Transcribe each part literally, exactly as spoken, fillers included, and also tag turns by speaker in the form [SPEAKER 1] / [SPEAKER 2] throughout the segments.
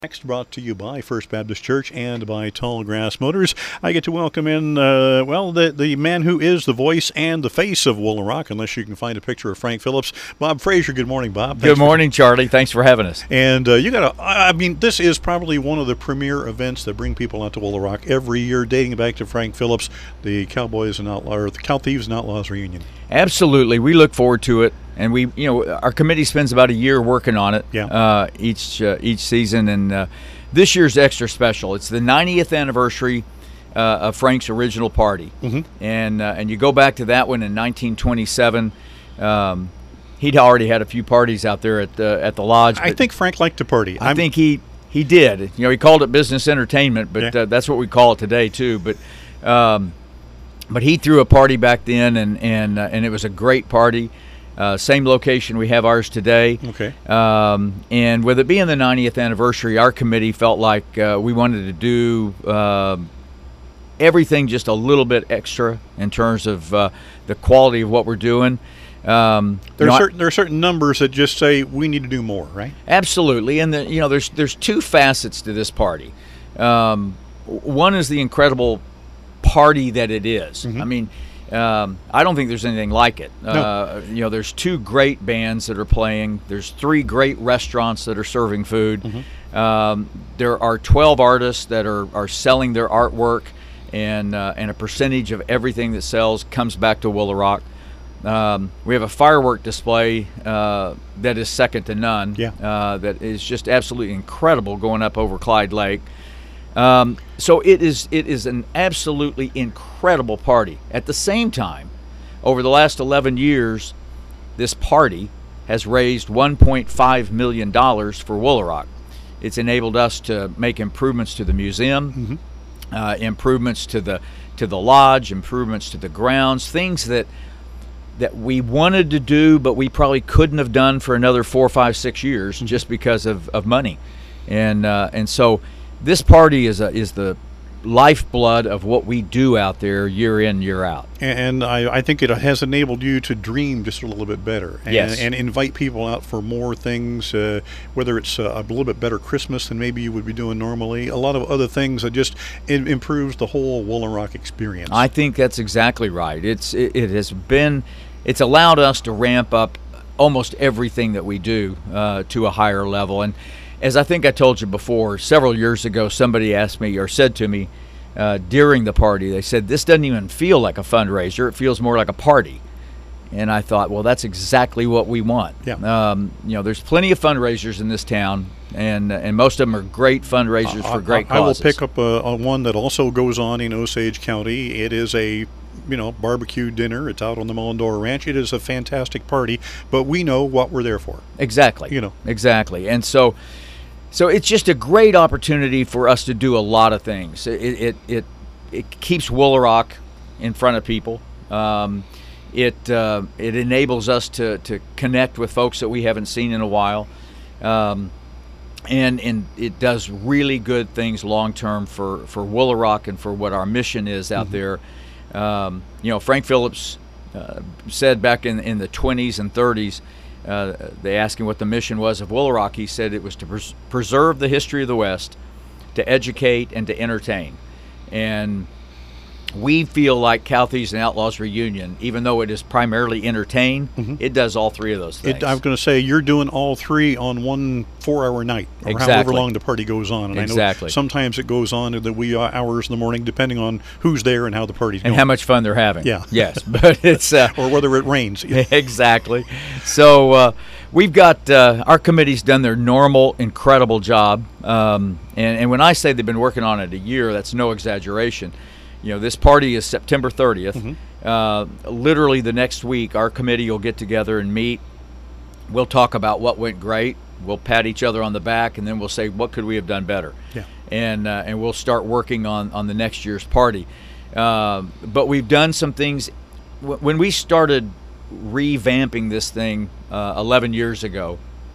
[SPEAKER 1] Next, brought to you by First Baptist Church and by Tallgrass Motors. I get to welcome in, uh, well, the, the man who is the voice and the face of Woolaroc, unless you can find a picture of Frank Phillips. Bob Frazier, good morning, Bob.
[SPEAKER 2] Thanks good morning, for, Charlie. Thanks for having us.
[SPEAKER 1] And uh, you got to, I mean, this is probably one of the premier events that bring people out to Woolaroc every year, dating back to Frank Phillips, the Cowboys and Outlaws, or the Cow Thieves and Outlaws reunion.
[SPEAKER 2] Absolutely. We look forward to it. And we, you know, our committee spends about a year working on it
[SPEAKER 1] yeah.
[SPEAKER 2] uh, each uh, each season, and uh, this year's extra special. It's the ninetieth anniversary uh, of Frank's original party,
[SPEAKER 1] mm-hmm.
[SPEAKER 2] and uh, and you go back to that one in nineteen twenty-seven. Um, he'd already had a few parties out there at the at the lodge.
[SPEAKER 1] I think Frank liked to party.
[SPEAKER 2] I
[SPEAKER 1] I'm,
[SPEAKER 2] think he he did. You know, he called it business entertainment, but
[SPEAKER 1] yeah.
[SPEAKER 2] uh, that's what we call it today too. But um, but he threw a party back then, and and uh, and it was a great party. Uh, same location we have ours today.
[SPEAKER 1] Okay.
[SPEAKER 2] Um, and with it being the ninetieth anniversary, our committee felt like uh, we wanted to do uh, everything just a little bit extra in terms of uh, the quality of what we're doing. Um,
[SPEAKER 1] there,
[SPEAKER 2] you
[SPEAKER 1] are
[SPEAKER 2] know,
[SPEAKER 1] certain, there are certain numbers that just say we need to do more, right?
[SPEAKER 2] Absolutely. And, the, you know, there's, there's two facets to this party. Um, one is the incredible party that it is.
[SPEAKER 1] Mm-hmm.
[SPEAKER 2] I mean, Um, I don't think there's anything like it.
[SPEAKER 1] No.
[SPEAKER 2] Uh, you know, there's two great bands that are playing. There's three great restaurants that are serving food.
[SPEAKER 1] Mm-hmm.
[SPEAKER 2] Um, there are twelve artists that are, are selling their artwork, and uh, and a percentage of everything that sells comes back to Woolaroc. Um, we have a firework display uh, that is second to none.
[SPEAKER 1] Yeah.
[SPEAKER 2] Uh, that is just absolutely incredible going up over Clyde Lake. Um, so it is it is an absolutely incredible party. At the same time, over the last eleven years, this party has raised one point five million dollars for Woolaroc. It's enabled us to make improvements to the museum,
[SPEAKER 1] mm-hmm.
[SPEAKER 2] uh, improvements to the to the lodge, improvements to the grounds, things that that we wanted to do, but we probably couldn't have done for another four, five, six years mm-hmm. just because of, of money, and uh, and so. This party is a, is the lifeblood of what we do out there year in, year out.
[SPEAKER 1] And I, I think it has enabled you to dream just a little bit better. And,
[SPEAKER 2] yes.
[SPEAKER 1] and invite people out for more things, uh, whether it's a, a little bit better Christmas than maybe you would be doing normally. A lot of other things that just it improves the whole Woolaroc experience.
[SPEAKER 2] I think that's exactly right. It's it, it has been, it's allowed us to ramp up almost everything that we do uh, to a higher level. And as I think I told you before, several years ago, somebody asked me or said to me uh, during the party, they said, this doesn't even feel like a fundraiser. It feels more like a party. And I thought, well, that's exactly what we want.
[SPEAKER 1] Yeah.
[SPEAKER 2] Um, you know, there's plenty of fundraisers in this town, and and most of them are great fundraisers
[SPEAKER 1] uh,
[SPEAKER 2] for great
[SPEAKER 1] I, I
[SPEAKER 2] causes.
[SPEAKER 1] will pick up a, a one that also goes on in Osage County. It is a you know, barbecue dinner. It's out on the Mullendora Ranch. It is a fantastic party, but we know what we're there for.
[SPEAKER 2] Exactly.
[SPEAKER 1] You know.
[SPEAKER 2] Exactly. And so... So it's just a great opportunity for us to do a lot of things. It it it, it keeps Woolaroc in front of people. Um, it uh, it enables us to, to connect with folks that we haven't seen in a while, um, and and it does really good things long term for for Woolaroc and for what our mission is out
[SPEAKER 1] mm-hmm.
[SPEAKER 2] there. Um, you know, Frank Phillips uh, said back in in the twenties and thirties. Uh, they asked him what the mission was of Woolaroc. He said it was to pres- preserve the history of the West, to educate, and to entertain. And we feel like Cow Thieves and Outlaws Reunion, even though it is primarily entertain,
[SPEAKER 1] mm-hmm.
[SPEAKER 2] it does all three of those things.
[SPEAKER 1] It, I was going to say, you're doing all three on one four-hour night, or
[SPEAKER 2] exactly.
[SPEAKER 1] however long the party goes on. And
[SPEAKER 2] exactly.
[SPEAKER 1] I know sometimes it goes on in the wee hours in the morning, depending on who's there and how the party's
[SPEAKER 2] and
[SPEAKER 1] going.
[SPEAKER 2] how much fun they're having.
[SPEAKER 1] Yeah.
[SPEAKER 2] Yes, but it's... Uh,
[SPEAKER 1] or whether it rains.
[SPEAKER 2] Exactly. So uh, we've got... Uh, our committee's done their normal, incredible job. Um, and, and when I say they've been working on it a year, that's no exaggeration. You know, this party is September thirtieth.
[SPEAKER 1] Mm-hmm.
[SPEAKER 2] Uh, literally the next week, our committee will get together and meet. We'll talk about what went great. We'll pat each other on the back, and then we'll say, what could we have done better?
[SPEAKER 1] Yeah.
[SPEAKER 2] And uh, and we'll start working on, on the next year's party. Uh, but we've done some things. W- when we started revamping this thing uh, eleven years ago,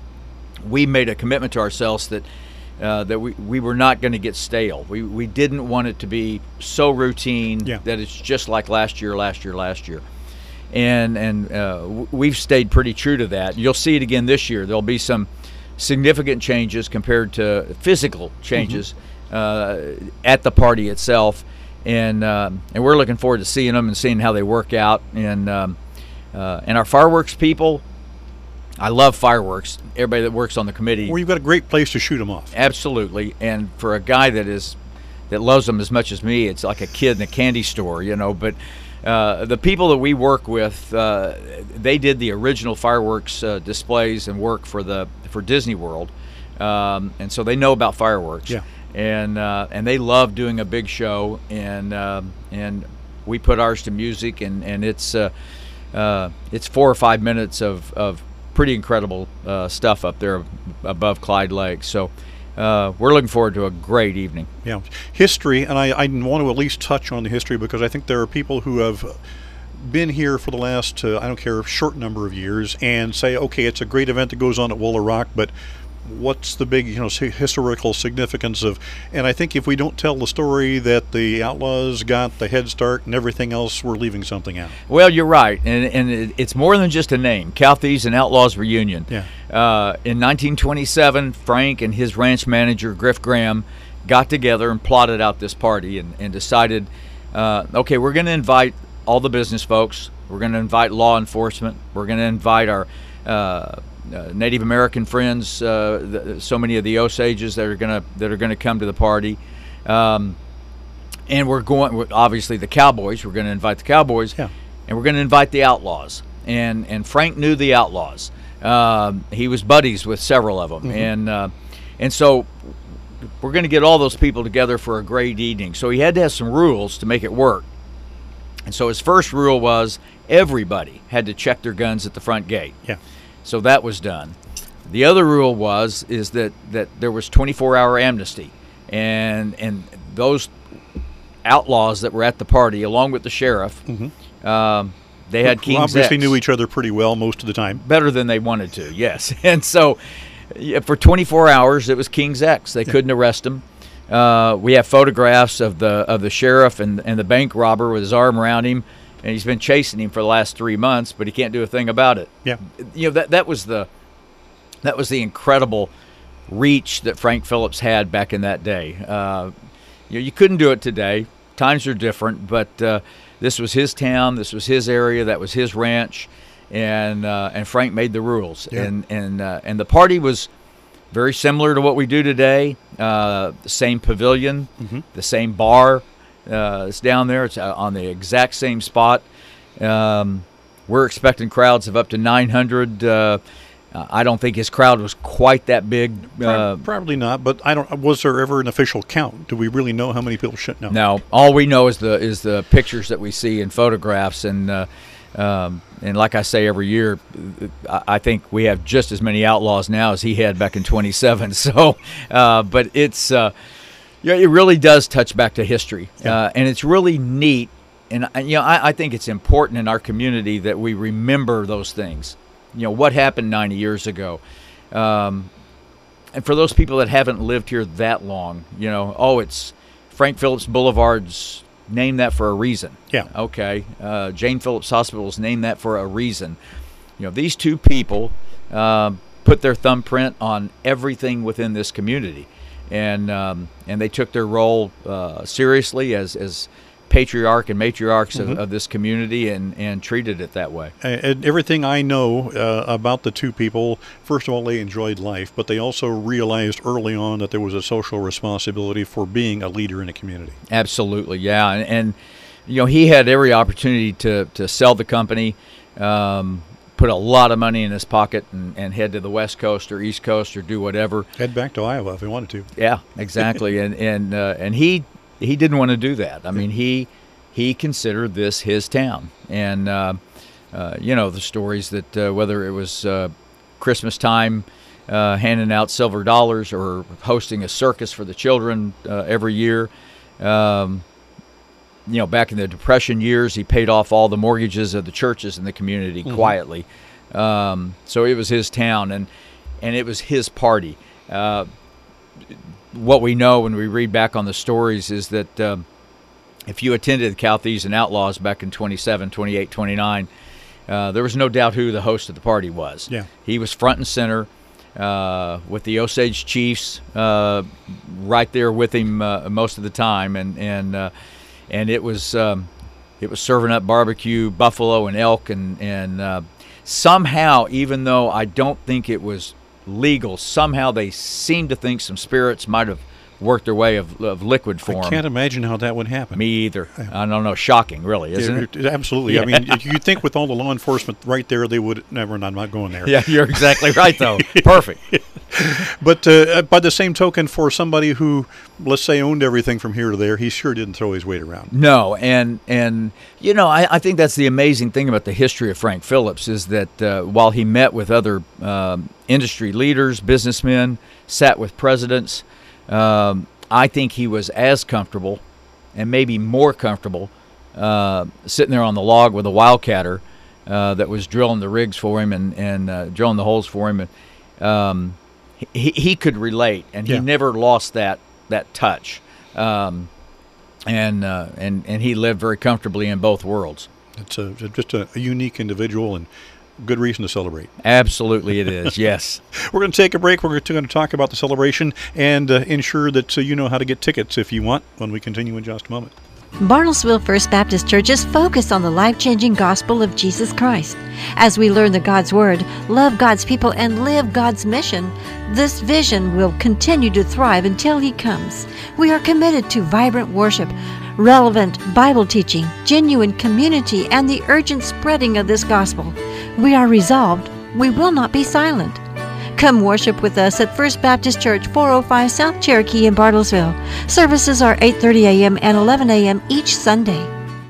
[SPEAKER 2] we made a commitment to ourselves that Uh, that we, we were not going to get stale. We we didn't want it to be so routine
[SPEAKER 1] yeah.
[SPEAKER 2] that it's just like last year, last year, last year. And and uh, we've stayed pretty true to that. You'll see it again this year. There'll be some significant changes compared to physical changes
[SPEAKER 1] Mm-hmm.
[SPEAKER 2] uh, at the party itself, and um, and we're looking forward to seeing them and seeing how they work out. And um, uh, and our fireworks people, I love fireworks. Everybody that works on the committee,
[SPEAKER 1] Well, you've got a great place to shoot them off.
[SPEAKER 2] absolutely. And for a guy that is that loves them as much as me, it's like a kid in a candy store, you know. But uh, the people that we work with, uh, they did the original fireworks uh, displays and work for the for Disney World, um, and so they know about fireworks.
[SPEAKER 1] Yeah.
[SPEAKER 2] And uh, and they love doing a big show, and um and we put ours to music, and and it's uh, uh, it's four or five minutes of of pretty incredible uh, stuff up there above Clyde Lake. So. Uh, we're looking forward to a great evening.
[SPEAKER 1] Yeah, history, and I, I want to at least touch on the history because I think there are people who have been here for the last, uh, I don't care, short number of years and say, okay, it's a great event that goes on at Woolaroc, Rock, but what's the big, you know, historical significance of? And I think if we don't tell the story that the Outlaws got the head start and everything else, we're leaving something out.
[SPEAKER 2] Well, you're right, and and it, it's more than just a name. Cal Thieves and Outlaws Reunion.
[SPEAKER 1] Yeah.
[SPEAKER 2] Uh, in nineteen twenty-seven, Frank and his ranch manager Griff Graham got together and plotted out this party, and and decided, uh, okay, we're going to invite all the business folks. We're going to invite law enforcement. We're going to invite our uh, Uh, Native American friends, uh, the, so many of the Osages that are gonna that are gonna come to the party, um, and we're going. Obviously, the Cowboys. We're gonna invite the Cowboys,
[SPEAKER 1] Yeah.
[SPEAKER 2] and we're gonna invite the Outlaws. And and Frank knew the Outlaws. Um, he was buddies with several of them,
[SPEAKER 1] Mm-hmm.
[SPEAKER 2] and uh, and so we're gonna get all those people together for a great evening. So he had to have some rules to make it work. And so his first rule was everybody had to check their guns at the front gate.
[SPEAKER 1] Yeah.
[SPEAKER 2] So that was done. The other rule was is that, that there was twenty-four hour amnesty, and and those outlaws that were at the party, along with the sheriff,
[SPEAKER 1] Mm-hmm.
[SPEAKER 2] um, they had
[SPEAKER 1] Who
[SPEAKER 2] King's
[SPEAKER 1] obviously
[SPEAKER 2] X.
[SPEAKER 1] knew each other pretty well most of the time.
[SPEAKER 2] Better than they wanted to, yes. And so yeah, for twenty-four hours, it was King's X. They couldn't arrest him. Uh, we have photographs of the of the sheriff and and the bank robber with his arm around him, and he's been chasing him for the last three months, but he can't do a thing about it.
[SPEAKER 1] Yeah.
[SPEAKER 2] You know, that that was the that was the incredible reach that Frank Phillips had back in that day. Uh, you know, you couldn't do it today. Times are different, but uh, this was his town. This was his area. That was his ranch, and uh, and Frank made the rules.
[SPEAKER 1] Yeah.
[SPEAKER 2] And and uh, and the party was very similar to what we do today. Uh, the same pavilion,
[SPEAKER 1] Mm-hmm.
[SPEAKER 2] the same bar. Uh, it's down there. It's uh, on the exact same spot. Um, we're expecting crowds of up to nine hundred. Uh, I don't think his crowd was quite that big. Uh,
[SPEAKER 1] Probably not, but I don't. Was there ever an official count? Do we really know how many people should know?
[SPEAKER 2] no, all we know is the is the pictures that we see in photographs, and uh, um, and like I say every year, I, I think we have just as many outlaws now as he had back in twenty-seven. So, uh, but it's. Uh, Yeah, it really does touch back to history,
[SPEAKER 1] Yeah.
[SPEAKER 2] uh, and it's really neat. And uh, you know, I, I think it's important in our community that we remember those things. You know, what happened ninety years ago, um, and for those people that haven't lived here that long, you know, oh, it's Frank Phillips Boulevard's named that for a reason.
[SPEAKER 1] Yeah.
[SPEAKER 2] Okay. Uh, Jane Phillips Hospital's named that for a reason. You know, these two people uh, put their thumbprint on everything within this community. And um, and they took their role uh, seriously as, as patriarch and matriarchs
[SPEAKER 1] Mm-hmm.
[SPEAKER 2] of, of this community, and, and treated it that way.
[SPEAKER 1] And everything I know uh, about the two people, first of all, they enjoyed life, but they also realized early on that there was a social responsibility for being a leader in a community.
[SPEAKER 2] Absolutely, yeah. And, and you know, he had every opportunity to, to sell the company, um, put a lot of money in his pocket, and, and head to the West Coast or East Coast or do whatever.
[SPEAKER 1] Head back to Iowa if he wanted to.
[SPEAKER 2] Yeah, exactly. and and uh, and he he didn't want to do that. I mean, he he considered this his town, and uh, uh, you know the stories that uh, whether it was uh, Christmas time, uh, handing out silver dollars, or hosting a circus for the children uh, every year. Um, you know, back in the Depression years, he paid off all the mortgages of the churches in the community
[SPEAKER 1] Mm-hmm.
[SPEAKER 2] quietly. Um, so it was his town, and and it was his party. Uh, what we know when we read back on the stories is that um, if you attended Cal Thieves and Outlaws back in twenty-seven, twenty-eight, twenty-nine, uh, there was no doubt who the host of the party was.
[SPEAKER 1] Yeah.
[SPEAKER 2] He was front and center. uh, with the Osage Chiefs uh, right there with him uh, most of the time, and and uh, and it was um, it was serving up barbecue, buffalo, and elk, and and uh, somehow, even though I don't think it was legal, somehow they seemed to think some spirits might have worked their way of, of liquid form.
[SPEAKER 1] I can't imagine how that would happen.
[SPEAKER 2] Me either. I don't know. Shocking, really, isn't
[SPEAKER 1] it?
[SPEAKER 2] it?
[SPEAKER 1] Absolutely. Yeah. I mean, you'd think with all the law enforcement right there, they would never. I'm not going there.
[SPEAKER 2] Yeah, you're exactly right, though. Perfect.
[SPEAKER 1] But uh, by the same token, for somebody who, let's say, owned everything from here to there, he sure didn't throw his weight around.
[SPEAKER 2] No, and and you know, I, I think that's the amazing thing about the history of Frank Phillips is that uh, while he met with other um, industry leaders, businessmen, sat with presidents. Um, I think he was as comfortable, and maybe more comfortable, uh, sitting there on the log with a wildcatter uh, that was drilling the rigs for him and and uh, drilling the holes for him, and um, he he could relate, and he
[SPEAKER 1] yeah.
[SPEAKER 2] never lost that that touch, um, and uh, and and he lived very comfortably in both worlds.
[SPEAKER 1] It's a, just a, a unique individual and good reason to celebrate.
[SPEAKER 2] Absolutely it is, yes.
[SPEAKER 1] We're going to take a break. We're going to talk about the celebration and uh, ensure that uh, you know how to get tickets if you want when we continue in just a moment.
[SPEAKER 3] Bartlesville First Baptist Church is focused on the life-changing gospel of Jesus Christ. As we learn the God's Word, love God's people, and live God's mission, this vision will continue to thrive until He comes. We are committed to vibrant worship, relevant Bible teaching, genuine community, and the urgent spreading of this gospel. We are resolved. We will not be silent. Come worship with us at First Baptist Church, four oh five South Cherokee in Bartlesville. Services are eight thirty a.m. and eleven a.m. each Sunday.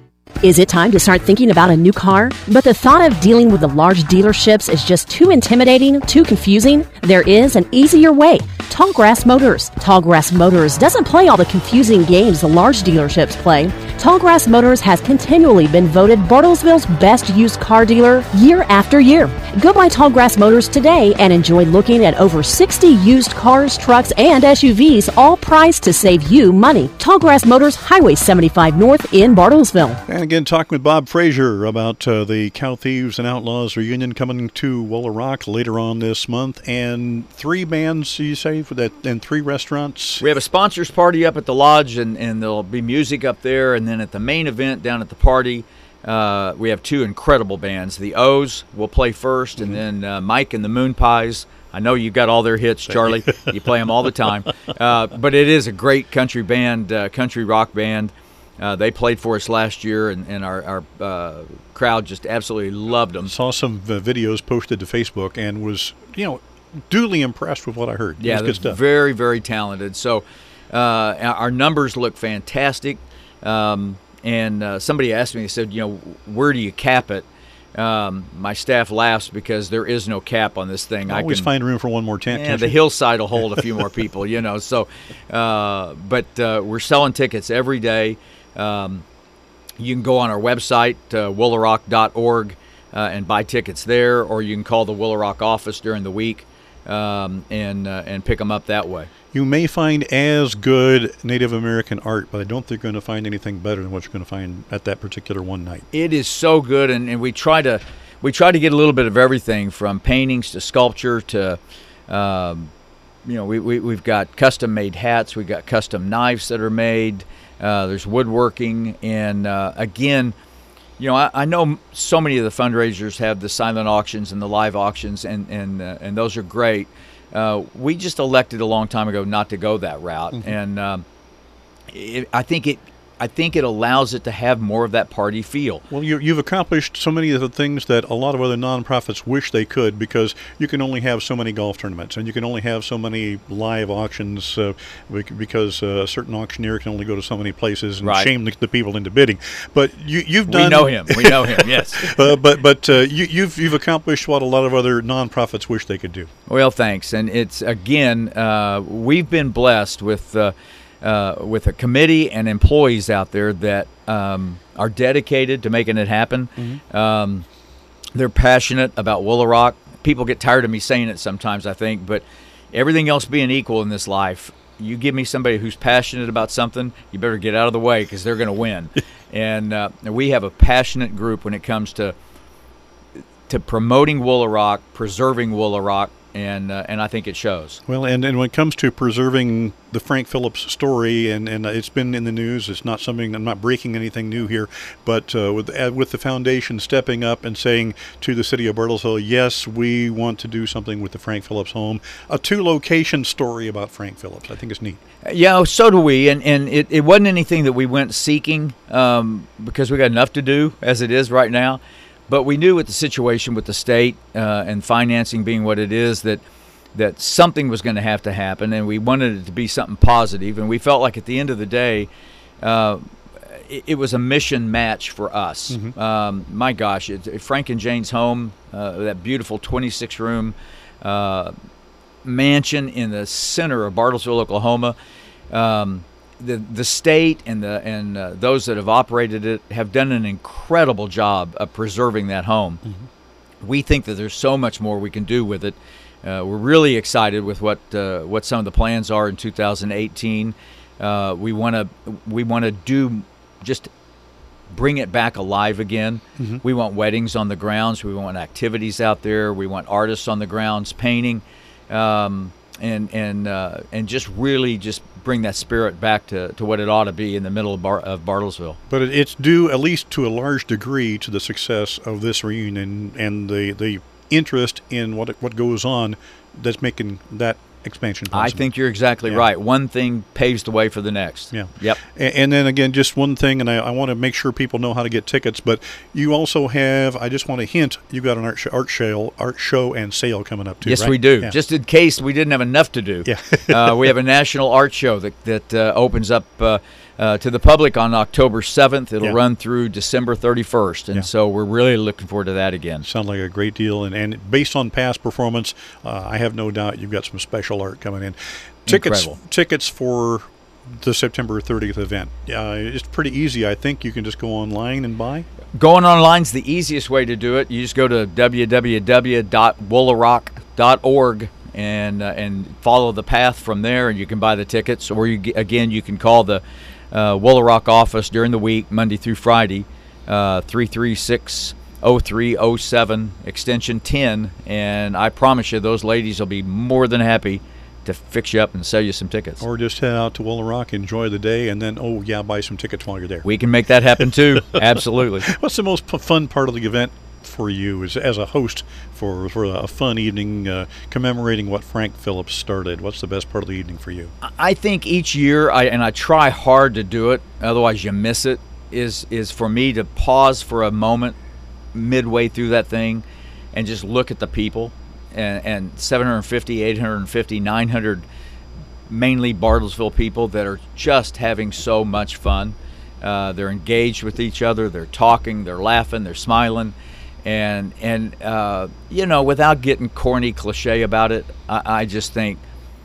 [SPEAKER 4] Is it time to start thinking about a new car? But the thought of dealing with the large dealerships is just too intimidating, too confusing? There is an easier way. Tallgrass Motors. Tallgrass Motors doesn't play all the confusing games the large dealerships play. Tallgrass Motors has continually been voted Bartlesville's best used car dealer year after year. Go by Tallgrass Motors today and enjoy looking at over sixty used cars, trucks, and S U Vs, all priced to save you money. Tallgrass Motors, Highway seventy-five North in Bartlesville.
[SPEAKER 1] And again, talking with Bob Frazier about uh, the Cow Thieves and Outlaws reunion coming to Willow Rock later on this month, and three bands, you say, for that, and three restaurants.
[SPEAKER 2] We have a sponsors party up at the lodge, and, and there'll be music up there, and then at the main event down at the party, uh, we have two incredible bands. The O's will play first, mm-hmm. and then uh, Mike and the Moon Pies. I know you got all their hits, Charlie. You play them all the time. Uh, but it is a great country band, uh, country rock band. Uh, they played for us last year, and, and our, our uh, crowd just absolutely loved them.
[SPEAKER 1] Saw some uh, videos posted to Facebook and was, you know, duly impressed with what I heard.
[SPEAKER 2] Yeah,
[SPEAKER 1] good stuff.
[SPEAKER 2] Very, very talented. So uh, our numbers look fantastic. Um, and uh, somebody asked me, they said, you know, where do you cap it? Um, my staff laughs because there is no cap on this thing.
[SPEAKER 1] I always
[SPEAKER 2] can,
[SPEAKER 1] find room for one more tent.
[SPEAKER 2] Yeah, the hillside will hold a few more people, you know. So, uh, but uh, we're selling tickets every day. Um, you can go on our website, uh, willow rock dot org, uh, and buy tickets there, or you can call the Willow Rock office during the week um, and uh, and pick them up that way.
[SPEAKER 1] You may find as good Native American art, but I don't think you're going to find anything better than what you're going to find at that particular one night.
[SPEAKER 2] It is so good, and, and we try to we try to get a little bit of everything from paintings to sculpture to, um, you know, we, we we've got custom made hats, we've got custom knives that are made. Uh, there's woodworking, and uh, again, you know, I, I know so many of the fundraisers have the silent auctions and the live auctions, and and uh, and those are great. Uh, we just elected a long time ago not to go that route, mm-hmm. and um, it, I think it. I think it allows it to have more of that party feel.
[SPEAKER 1] Well, you, you've accomplished so many of the things that a lot of other nonprofits wish they could, because you can only have so many golf tournaments, and you can only have so many live auctions uh, because uh, a certain auctioneer can only go to so many places and
[SPEAKER 2] right.
[SPEAKER 1] shame the, the people into bidding. But you, you've done.
[SPEAKER 2] We know him. We know him. Yes.
[SPEAKER 1] uh, but but uh, you, you've you've accomplished what a lot of other nonprofits wish they could do.
[SPEAKER 2] Well, thanks. And it's again, uh, we've been blessed with. Uh, Uh, with a committee and employees out there that um, are dedicated to making it happen. Mm-hmm. Um, they're passionate about Willow Rock. People get tired of me saying it sometimes, I think, but everything else being equal in this life, you give me somebody who's passionate about something, you better get out of the way because they're going to win. and uh, we have a passionate group when it comes to to promoting Willow Rock, preserving Willow Rock, and uh, and I think it shows.
[SPEAKER 1] Well, and, and when it comes to preserving the Frank Phillips story, and, and it's been in the news, it's not something, I'm not breaking anything new here, but uh, with uh, with the foundation stepping up and saying to the city of Bartlesville, yes, we want to do something with the Frank Phillips home, a two-location story about Frank Phillips. I think it's neat.
[SPEAKER 2] Yeah, so do we, and, and it, it wasn't anything that we went seeking um, because we got enough to do as it is right now. But we knew with the situation with the state uh, and financing being what it is that that something was going to have to happen, and we wanted it to be something positive. And we felt like at the end of the day, uh, it, it was a mission match for us. Mm-hmm. Um, my gosh, it, Frank and Jane's home, uh, that beautiful twenty-six room uh, mansion in the center of Bartlesville, Oklahoma. Um, The the state and the and uh, those that have operated it have done an incredible job of preserving that home. Mm-hmm. We think that there's so much more we can do with it. Uh, we're really excited with what uh, what some of the plans are in two thousand eighteen. Uh, we want to we want to do just bring it back alive again. Mm-hmm. We want weddings on the grounds. We want activities out there. We want artists on the grounds painting. Um, and and uh, and just really just bring that spirit back to, to what it ought to be in the middle of, Bar- of Bartlesville.
[SPEAKER 1] But it, it's due, at least to a large degree, to the success of this reunion and the, the interest in what what goes on that's making that expansion possible.
[SPEAKER 2] I think you're exactly
[SPEAKER 1] yeah.
[SPEAKER 2] right. One thing paves the way for the next.
[SPEAKER 1] Yeah.
[SPEAKER 2] Yep.
[SPEAKER 1] And, and then again, just one thing, and I, I want to make sure people know how to get tickets, but you also have, I just want to hint, you've got an art, sh- art, show, art show and sale coming up too,
[SPEAKER 2] Yes,
[SPEAKER 1] right?
[SPEAKER 2] we do.
[SPEAKER 1] Yeah.
[SPEAKER 2] Just in case we didn't have enough to do.
[SPEAKER 1] Yeah.
[SPEAKER 2] uh, we have a national art show that, that uh, opens up uh, uh, to the public on October seventh. It'll
[SPEAKER 1] yeah.
[SPEAKER 2] run through December thirty-first, and
[SPEAKER 1] yeah.
[SPEAKER 2] so we're really looking forward to that again.
[SPEAKER 1] Sounds like a great deal, and, and based on past performance, uh, I have no doubt you've got some special art coming in. Tickets,
[SPEAKER 2] Incredible.
[SPEAKER 1] tickets for the September thirtieth event. Uh, it's pretty easy. I think you can just go online and buy.
[SPEAKER 2] Going online is the easiest way to do it. You just go to w w w dot woolarock dot org and uh, and follow the path from there, and you can buy the tickets. Or you again, you can call the uh, Woolarock office during the week, Monday through Friday, uh, three three six oh three oh seven extension ten, and I promise you, those ladies will be more than happy to fix you up and sell you some tickets.
[SPEAKER 1] Or just head out to Woolarock, enjoy the day, and then, oh, yeah, buy some tickets while you're there.
[SPEAKER 2] We can make that happen, too. Absolutely.
[SPEAKER 1] What's the most p- fun part of the event for you as, as a host for, for a fun evening uh, commemorating what Frank Phillips started? What's the best part of the evening for you?
[SPEAKER 2] I think each year, I, and I try hard to do it, otherwise you miss it, is, is for me to pause for a moment midway through that thing and just look at the people. And, and seven hundred fifty, eight hundred fifty, nine hundred mainly Bartlesville people that are just having so much fun. Uh, they're engaged with each other. They're talking. They're laughing. They're smiling. And, and uh, you know, without getting corny cliche about it, I, I just think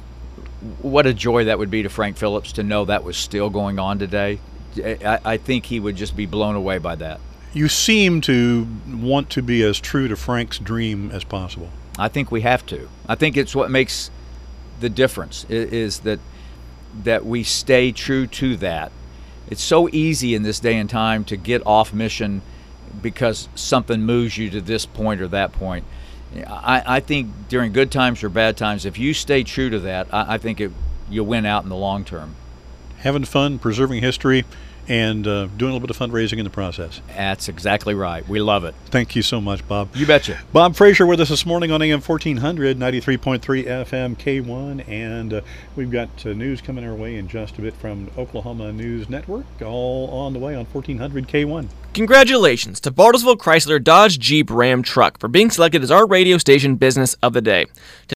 [SPEAKER 2] what a joy that would be to Frank Phillips to know that was still going on today. I, I think he would just be blown away by that.
[SPEAKER 1] You seem to want to be as true to Frank's dream as possible.
[SPEAKER 2] I think we have to. I think it's what makes the difference is, is that that we stay true to that. It's so easy in this day and time to get off mission because something moves you to this point or that point. I, I think during good times or bad times, if you stay true to that, I, I think it, you'll win out in the long term.
[SPEAKER 1] Having fun, preserving history, and uh, doing a little bit of fundraising in the process.
[SPEAKER 2] That's exactly right. We love it.
[SPEAKER 1] Thank you so much, Bob.
[SPEAKER 2] You betcha.
[SPEAKER 1] Bob Frazier with us this morning on A M fourteen hundred, ninety-three point three F M K one, and uh, we've got uh, news coming our way in just a bit from Oklahoma News Network, all on the way on fourteen hundred K one.
[SPEAKER 5] Congratulations to Bartlesville Chrysler Dodge Jeep Ram Truck for being selected as our radio station business of the day.